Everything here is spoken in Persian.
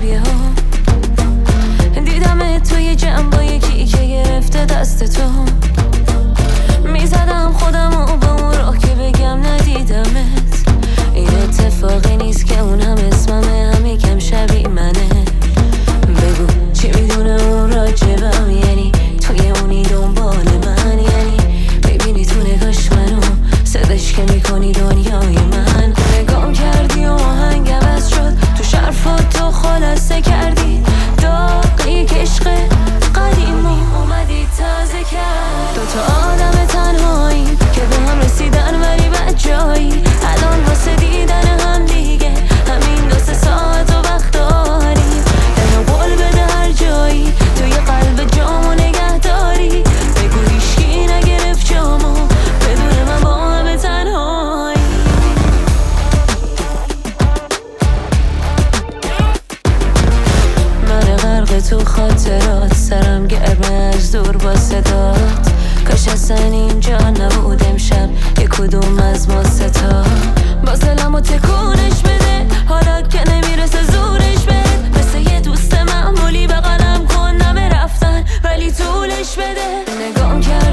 شبیه ها. دیدم توی جمع با یکی که گرفته دست تو. میزدم خودمو به اون راه که بگم ندیدمت. این اتفاقی نیست که اون هم اسممه، هم یکم شبیه منه. بگو چی میدونه اون راجبم، یعنی توی اونی دنبال من، یعنی میبینی تو نگاش منو صداش که میکنی دنیای من. نگام کردی و آهنگ عوض شد، تو شرفات تو خلاصه کردی داغی که عشق قدیمی اومدی تازه کرد. دوتا آدم تنهایی که به هم رسیدن ولی بد جایی، الان واسه دیدن هم دیگه همین 2-3 ساعت و وقت داریم. اینو قول بده هر جایی توی قلب جامو نگه داری. بگو هیچکی نگرفت جامو بدون من با همه تنهایی. من غرق تو خاطرات، سرم گرمه از دور با صدات. کاش اصلا اینجا نبود امشب یک کدوم از ما ستا. باز دلمو تکونش بده حالا که نمیرسه زورش بده. مثل یه دوست معمولی بغلم کن نمه رفتن ولی طولش بده. نگام کرد